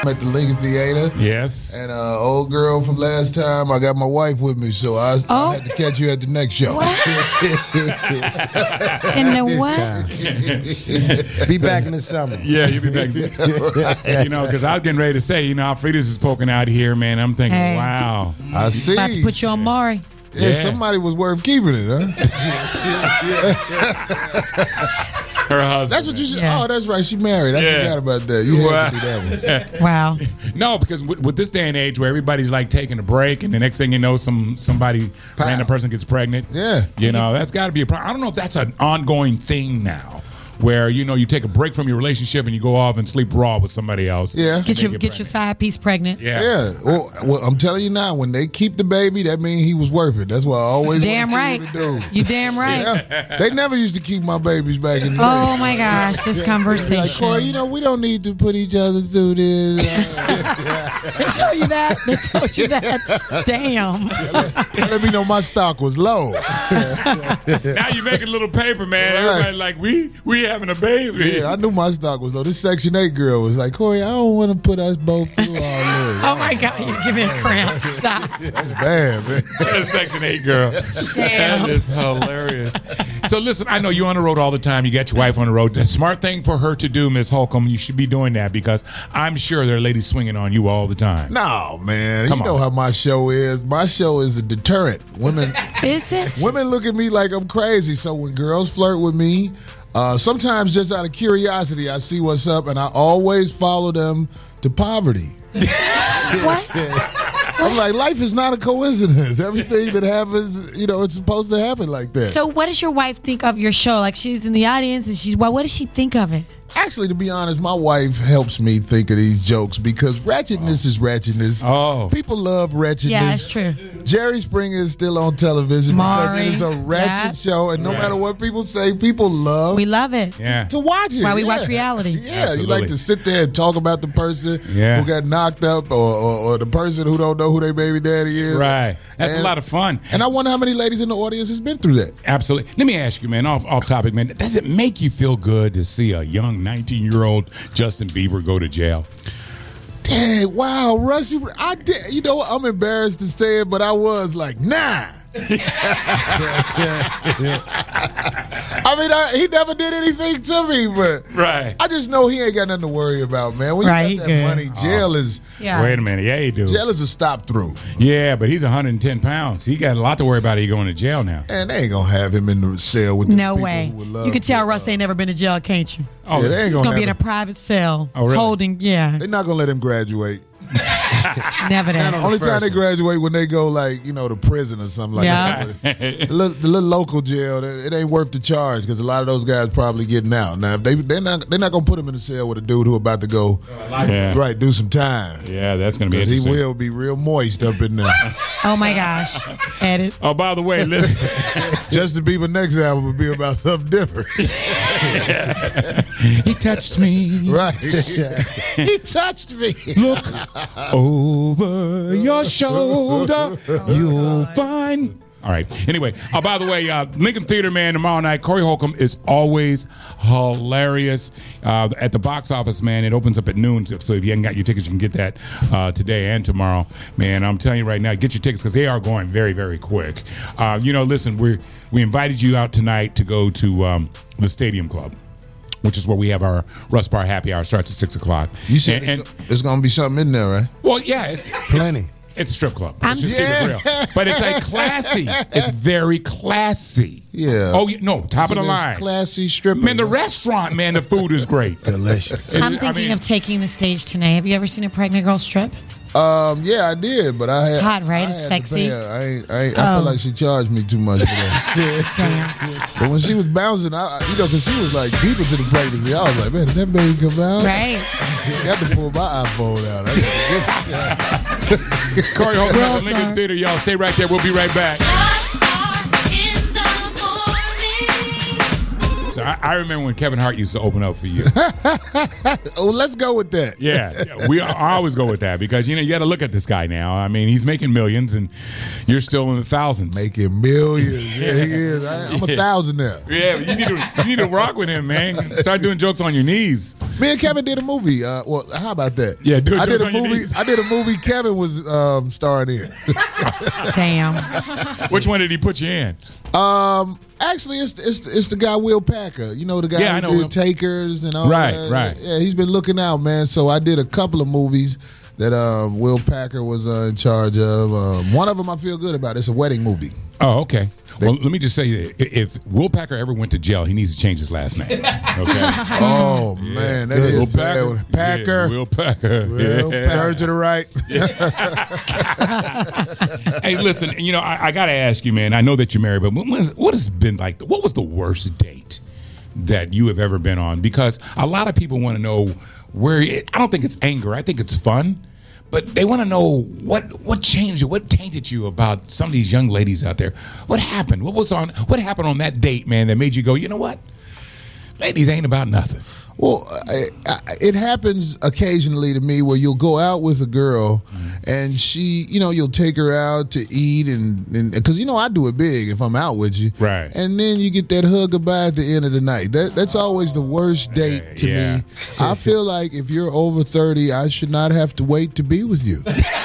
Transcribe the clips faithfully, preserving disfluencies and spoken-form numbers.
at the Lincoln Theater. Yes. And uh, old girl from last time, I got my wife with me, so I, Oh. I had to catch you at the next show. In the what? Be back in the summer. Yeah, you'll be back. You know, because I was getting ready to say, you know, Alfreda's is poking out here, man. I'm thinking, Hey. wow. I see. About to put you on Maury. Yeah, Yeah. somebody was worth keeping it, huh? Her husband. That's what you should. Yeah. Oh, that's right. She married. I Yeah. forgot about that. You had to do that one. Wow. No, because with, with this day and age where everybody's like taking a break, and the next thing you know, some somebody Pow. random person gets pregnant. Yeah. You know, that's got to be a problem. I don't know if that's an ongoing thing now, where you know you take a break from your relationship and you go off and sleep raw with somebody else. Yeah. and Get they your get your side piece pregnant. Yeah. Yeah. Well, well, I'm telling you now, when they keep the baby, that means he was worth it. That's why I always Damn wanna right. see what to do. You damn right. Yeah. They never used to keep my babies back in the day. Oh my gosh, this Like, conversation. Corey, you know, we don't need to put each other through this. They told you that. They told you that. Damn. Let me know my stock was low. Now you're making a little paper, man. Right. Everybody like, we we having a baby. Yeah, I knew my stock was low. This Section eight girl was like, Corey, I don't want to put us both through all this. Oh my God, you're giving me a cramp. Stop. Bad, man. That Section eight girl. Damn. That is hilarious. So listen, I know you're on the road all the time. You got your wife on the road. The smart thing for her to do, Miss Holcomb, you should be doing that because I'm sure there are ladies swinging on you all the time. No, man. Come you know on. how my show is. My show is a deterrent. Women Is it? women look at me like I'm crazy. So when girls flirt with me, uh, sometimes just out of curiosity, I see what's up, and I always follow them to poverty. What? I'm like, life is not a coincidence. Everything that happens, you know, it's supposed to happen like that. So what does your wife think of your show? Like she's in the audience and she's, well, what does she think of it? Actually, to be honest, my wife helps me think of these jokes because ratchetness is ratchetness. Oh. People love ratchetness. Yeah, that's true. Jerry Springer is still on television Maury, because it is a ratchet yeah. show, and no Yeah. matter what people say, people love We love it. Yeah. to watch it. Why we yeah. watch reality. Yeah, Absolutely. you like to sit there and talk about the person Yeah. who got knocked up or, or, or the person who don't know who their baby daddy is. Right. That's And- a lot of fun. And I wonder how many ladies in the audience has been through that. Absolutely. Let me ask you, man, off off topic, man. Does it make you feel good to see a young nineteen-year-old Justin Bieber go to jail? Dang, wow, Russ, you, I did, you know what, I'm embarrassed to say it, but I was like, nah. I mean, I, he never did anything to me, but Right. I just know he ain't got nothing to worry about, man. When Right, you got he that good. money, jail is Yeah. Wait a minute. Yeah, you do. jail is a stop through. Yeah, but he's one hundred ten pounds. He got a lot to worry about. He going to jail now. And they ain't gonna have him in the cell with the No people way. who would love You can tell to, Russ uh, ain't never been to jail, can't you? Oh, yeah, they ain't He's gonna, gonna be in a have him. private cell, Oh, really? holding. Yeah, They're not gonna let him graduate. never that. Only time first they one. graduate when they go like you know to prison or something like Yeah. that. The little, the little local jail, it ain't worth the charge because a lot of those guys probably getting out. Now if they they're not they're not gonna put him in a cell with a dude who about to go Yeah. right do some time Yeah, that's going to be because he interesting. will be real moist up in there. Oh my gosh. Edit. Oh, by the way, listen. Justin Bieber next album will be about something different, He touched me. right? He touched me. Look over your shoulder. You'll find. All right. Anyway, uh, by the way, uh, Lincoln Theater, man, tomorrow night, Corey Holcomb is always hilarious uh, at the box office, man. It opens up at noon, so so if you haven't got your tickets, you can get that uh, today and tomorrow. Man, I'm telling you right now, get your tickets because they are going very, very quick. Uh, you know, listen, we we invited you out tonight to go to um, the Stadium Club, which is where we have our Russ Bar happy hour. Starts at six o'clock. You said And- and- it's, go- it's gonna be something in there, right? well, yeah, it's Plenty. It's a strip club. I'm- Let's just keep it real. But it's like classy. It's very classy. Yeah. Oh, yeah, no, top So of the there's line. classy strippers. Man, the restaurant, man, the food is great. Delicious. It I'm is- I thinking mean- of taking the stage tonight. Have you ever seen a pregnant girl strip? Um, yeah, I did, but I had. It's hot, right? I It's had to sexy. pay her. I, ain't- I, ain't- I Oh. feel like she charged me too much for that. Damn. But when she was bouncing, I, I- you know, because she was like deep into the pregnancy, I was like, man, did that baby come out? Right. I got to pull my iPhone out. I Corey Holcomb Real at the Lincoln star. Theater. Y'all stay right there. We'll be right back. So listen, I, I remember when Kevin Hart used to open up for you. Oh, let's go with that. Yeah, we I always go with that because you know you got to look at this guy now. I mean, he's making millions, and you're still in the thousands. Making millions. Yeah, he is. I, I'm a thousand now. Yeah, you need to you need to rock with him, man. Start doing jokes on your knees. Me and Kevin did a movie. Uh, well, how about that? Yeah, do I did jokes a on your movie. knees. I did a movie. Kevin was um, starring in. Damn. Which one did he put you in? Um, actually, it's it's it's the guy Will Packer. You know the guy Yeah, I who know did Will. Takers and all Right, that. right. Yeah, he's been looking out, man. So I did a couple of movies that um, Will Packer was uh, in charge of. Um, one of them I feel good about. It's a wedding movie. Oh, okay. Well, let me just say that if Will Packer ever went to jail, he needs to change his last name. Okay. Oh man, that is Will bad. Packer. Packer. Yeah, Will Packer. Will Yeah. Packer to the right. Hey, listen, you know, I, I got to ask you, man. I know that you're married, but when was, what has been like? The, what was the worst date that you have ever been on? Because a lot of people want to know where. It, I don't think it's anger. I think it's fun. But they want to know what what changed you, what tainted you about some of these young ladies out there. What happened? What was on? What happened on that date, man, that made you go, you know what? Ladies ain't about nothing. Well, I, I, it happens occasionally to me where you'll go out with a girl and she, you know, you'll take her out to eat and because, you know, I do it big if I'm out with you. Right. And then you get that hug goodbye at the end of the night. That That's always the worst date to Yeah. me. I feel like if you're over thirty, I should not have to wait to be with you.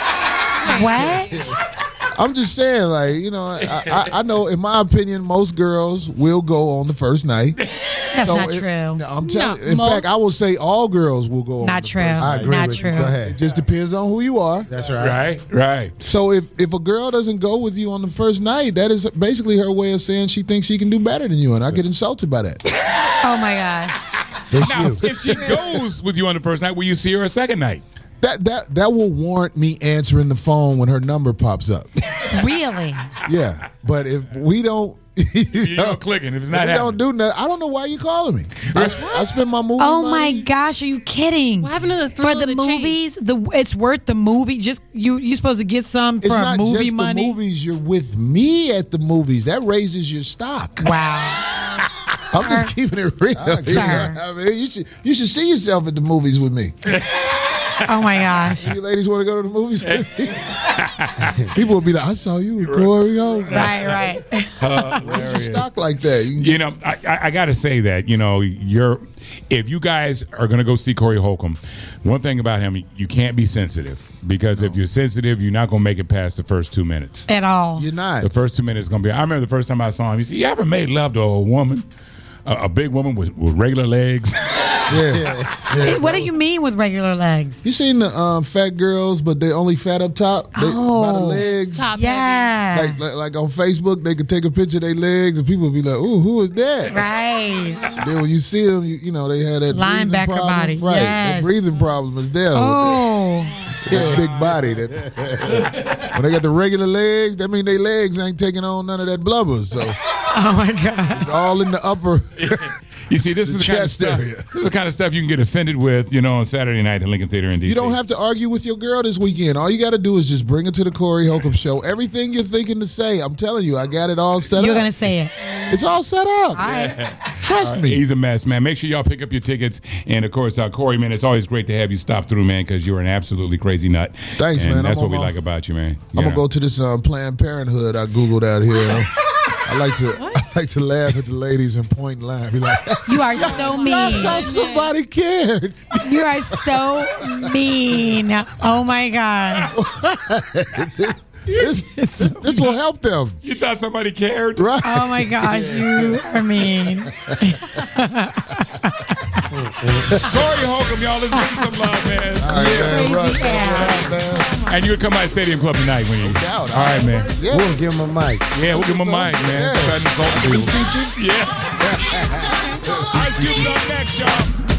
What? I'm just saying, like, you know, I, I, I know, in my opinion, most girls will go on the first night. That's not it- true. I'm telling No, you. In most- fact, I will say all girls will go on Not the true. first I night. agree Not with true. you. Go ahead. It just depends on who you are. That's right. Right, right. So if, if a girl doesn't go with you on the first night, that is basically her way of saying she thinks she can do better than you, and I get insulted by that. Oh my gosh. It's Now, you. if she goes with you on the first night, will you see her a second night? That that that will warrant me answering the phone when her number pops up. Really? Yeah, but if we don't, You don't clicking if it's if not we happening. don't do nothing, I don't know why you calling me. I, I spend my movie. Oh my money. gosh, are you kidding? What happened to the thrill For the of the movies, the it's worth the movie. Just you you supposed to get some It's for not movie just money. the movies. You're with me at the movies. That raises your stock. Wow. I'm just keeping it real. Sir. I mean, you should you should see yourself at the movies with me. Oh my gosh. You ladies want to go to the movies? People will be like, I saw you with Corey. Oh, Right, right. your stock like that. You can get, You know, I, I, I got to say that, you know, you're if you guys are going to go see Corey Holcomb, one thing about him, you can't be sensitive because if you're sensitive, you're not going to make it past the first two minutes. At all. you're not. The first two minutes is going to be. I remember the first time I saw him. He said, "You ever made love to a woman, a, a big woman with, with regular legs?" Yeah. Hey, what do you mean with regular legs? You seen the um, fat girls, but they only fat up top they, by the Oh. legs. Top Yeah. Like, like like on Facebook, they could take a picture of their legs, and people would be like, "Ooh, who is that?" Right. Then when you see them, you, you know they had that breathing Linebacker problem. body. Right, that Yes. breathing problem is there. Oh. That big body. That when they got the regular legs, that mean their legs ain't taking on none of that blubber. So Oh my God. it's all in the upper. You see, this The is the kind of chest stuff. area. This is the kind of stuff you can get offended with, you know, on Saturday night at Lincoln Theater in D C. You don't have to argue with your girl this weekend. All you got to do is just bring her to the Corey Holcomb show. Everything you're thinking to say, I'm telling you, I got it all set You're up. going to say it. It's all set up. All right. Trust me. He's a mess, man. Make sure y'all pick up your tickets. And of course, uh, Corey, man, it's always great to have you stop through, man, because you're an absolutely crazy nut. Thanks, and man. That's I'm what we on my- like about you, man. I'm gonna go to this um, Planned Parenthood I googled out here. I like to I like to laugh at the ladies and point and line. Be like, You are so I mean. thought somebody cared. You are so mean. Oh my God. This, this will help them, You thought somebody cared? right? Oh my gosh, you are mean. Corey Holcomb, y'all, let's give him some love, man. Yeah, Crazy ass. And you'll come by Stadium Club tonight when you. doubt. All right, man. Yeah. We'll give him a mic. Yeah, we'll give him a mic, man. Yeah. Yeah. All right, Cube's up next, y'all.